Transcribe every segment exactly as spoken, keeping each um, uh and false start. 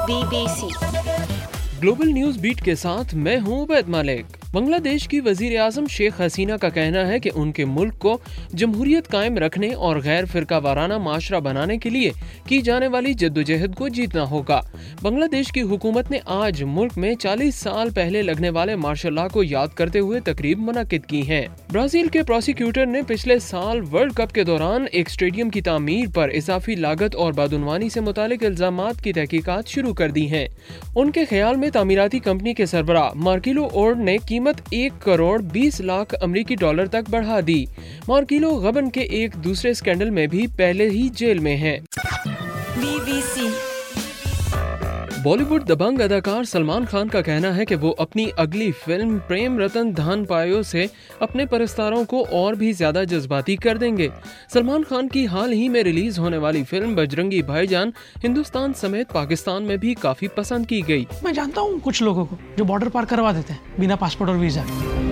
Be B C global news beat کے ساتھ میں ہوں عبید مالک۔ بنگلہ دیش کی وزیر اعظم شیخ حسینہ کا کہنا ہے کہ ان کے ملک کو جمہوریت قائم رکھنے اور غیر فرقہ وارانہ معاشرہ بنانے کے لیے کی جانے والی جدوجہد کو جیتنا ہوگا۔ بنگلہ دیش کی حکومت نے آج ملک میں چالیس سال پہلے لگنے والے مارشل لاء کو یاد کرتے ہوئے تقریب منعقد کی ہیں۔ برازیل کے پروسیکیوٹر نے پچھلے سال ورلڈ کپ کے دوران ایک اسٹیڈیم کی تعمیر پر اضافی لاگت اور بدعنوانی سے متعلق الزامات کی تحقیقات شروع کر دی ہیں۔ ان کے خیال میں تعمیراتی کمپنی کے سربراہ مارکیلو اورڈ نے قیمت ایک کروڑ بیس لاکھ امریکی ڈالر تک بڑھا دی۔ مارکیلو غبن کے ایک دوسرے اسکینڈل میں بھی پہلے ہی جیل میں ہیں۔ B B C Bollywood Dabangg اداکار سلمان خان کا کہنا ہے کہ وہ اپنی اگلی فلم پریم رتن دھن پایو سے اپنے پرستاروں کو اور بھی زیادہ جذباتی کر دیں گے۔ سلمان خان کی حال ہی میں ریلیز ہونے والی فلم بجرنگی بھائی جان ہندوستان سمیت پاکستان میں بھی کافی پسند کی گئی۔ میں جانتا ہوں کچھ لوگوں کو جو بارڈر پار کروا دیتے ہیں بنا پاسپورٹ اور ویزا۔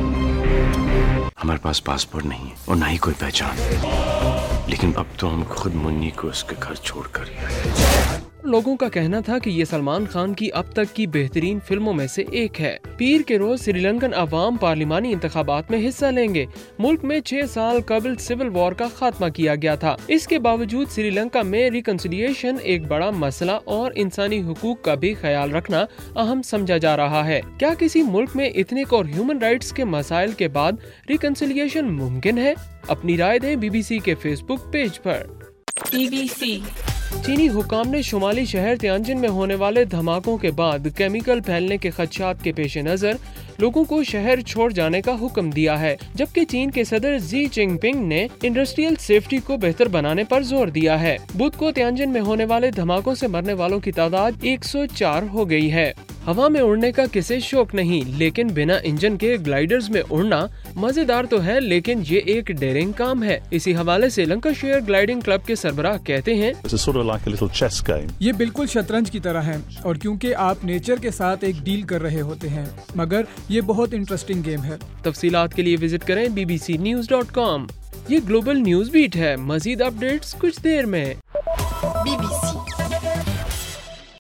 ہمارے پاس پاسپورٹ نہیں ہے اور نہ ہی کوئی پہچان، لیکن اب تو ہم خود منی کو اس کے گھر چھوڑ کر لوگوں کا کہنا تھا کہ یہ سلمان خان کی اب تک کی بہترین فلموں میں سے ایک ہے۔ پیر کے روز سری لنکن عوام پارلیمانی انتخابات میں حصہ لیں گے۔ ملک میں چھ سال قبل سول وار کا خاتمہ کیا گیا تھا۔ اس کے باوجود سری لنکا میں ریکنسیلیشن ایک بڑا مسئلہ اور انسانی حقوق کا بھی خیال رکھنا اہم سمجھا جا رہا ہے۔ کیا کسی ملک میں ایتھنک اور ہیومن رائٹس کے مسائل کے بعد ریکنسیلیشن ممکن ہے؟ اپنی رائے دیں بی بی سی کے فیس بک پیج پر۔ بی بی سی چینی حکام نے شمالی شہر تیانجن میں ہونے والے دھماکوں کے بعد کیمیکل پھیلنے کے خدشات کے پیش نظر لوگوں کو شہر چھوڑ جانے کا حکم دیا ہے، جبکہ چین کے صدر زی جن پنگ نے انڈسٹریل سیفٹی کو بہتر بنانے پر زور دیا ہے۔ بدھ کو تیانجن میں ہونے والے دھماکوں سے مرنے والوں کی تعداد ایک سو چار ہو گئی ہے۔ ہوا میں اڑنے کا کسے شوق نہیں، لیکن بنا انجن کے گلائیڈرز میں اڑنا مزیدار تو ہے، لیکن یہ ایک ڈیرنگ کام ہے۔ اسی حوالے سے لنکا شیئر گلائیڈنگ کلب کے سربراہ کہتے ہیں، یہ بالکل شطرنج کی طرح ہے، اور کیونکہ آپ نیچر کے ساتھ ایک ڈیل کر رہے ہوتے ہیں، مگر یہ بہت انٹرسٹنگ گیم ہے۔ تفصیلات کے لیے وزٹ کریں B B C news dot com. یہ گلوبل نیوز بیٹ ہے، مزید اپڈیٹس کچھ دیر میں۔